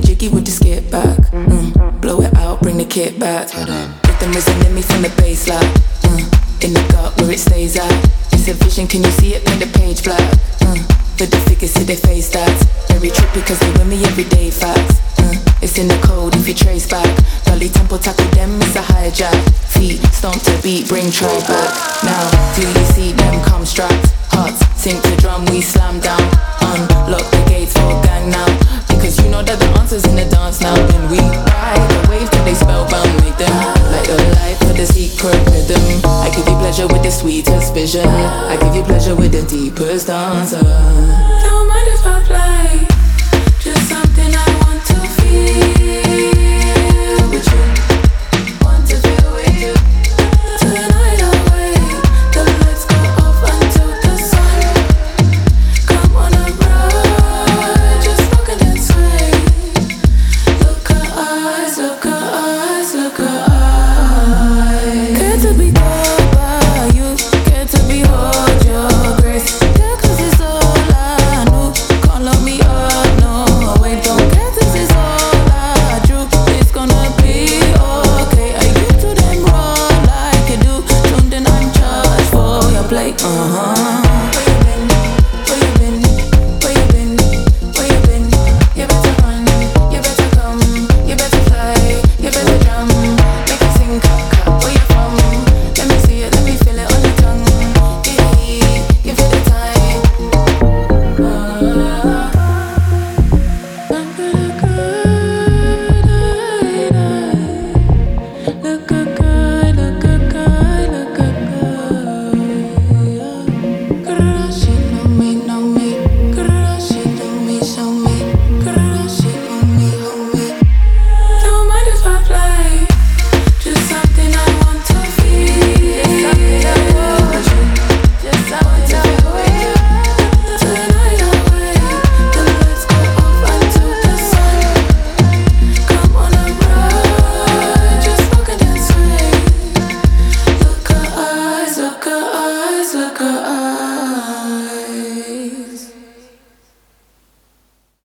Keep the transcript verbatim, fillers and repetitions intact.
jiggy with the skip back. Mm. Blow it out, bring the kit back. Rhythm isn't in me from the baseline. Mm. In the gut where it stays at. It's a vision, can you see it? Paint the page black. Mm. For the figures, see their face stats. Very trippy cause they with me everyday facts. Mm. It's in the code if you trace back. Dolly tempo tackle them, it's a hijack. Feet stomp to beat, bring try back. Now, do you see them come strapped? Hearts sink to drum, we slam down. Unlock the gates for gang now. Because you know that the answer's in the dance now. Then we ride the wave till they spellbound. Make them light your life for the secret rhythm. I give you pleasure with the sweetest vision. I give you pleasure with the deepest answer.